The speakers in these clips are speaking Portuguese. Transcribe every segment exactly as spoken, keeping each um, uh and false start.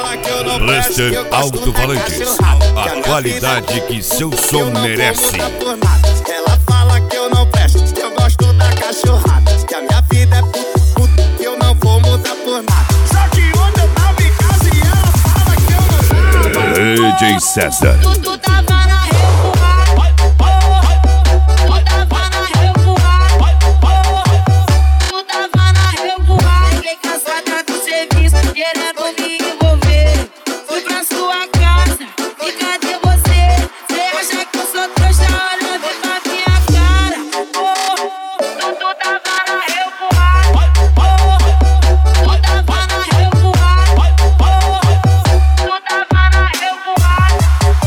Blaster Alto-Falantes, a qualidade que seu som merece. Ela fala que eu não presto, que eu gosto da cachorrada, que a minha vida é puta, que eu não vou mudar por nada. Só que ontem eu tava em casa e ela fala que eu não tava. D J César. Tu, tu tava na revoada, tu tava na revoada, tu tava na revoada. Fiquei cansada do serviço, querendo me envolver. Fui pra sua casa, e cadê você? Cê acha que eu sou trouxa? Olha, vem pra minha cara. Oh, tu, tu tava na revoada, tu tava na revoada, tu tava na revoada.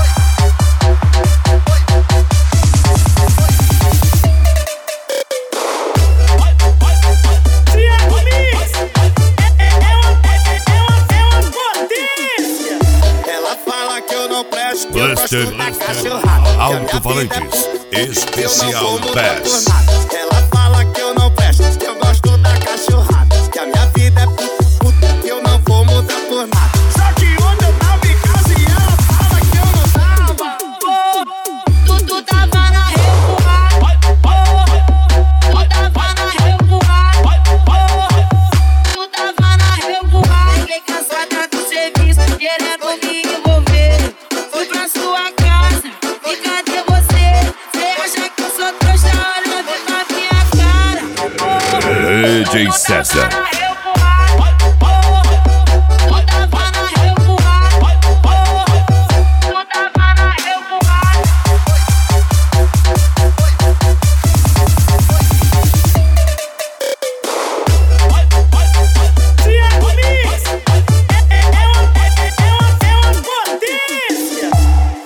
Ela fala que eu não presto, que eu Blaster gosto da cachorrada, que a minha vida é Alto-Falantes, especial Bass. Ela fala que eu não presto, que eu gosto da cachorrada, que a minha vida é puta, que eu não vou mudar por nada. Só que ontem eu tava em casa e ela fala que eu não tava. Tu, tu tava na revoada, tu tava na revoada, tu tava na revoada. Fiquei cansada do serviço, querendo me envolver. Fui pra sua casa, e cadê você? Cê acha que eu sou trouxa? Olha, vem pra minha cara. D J César.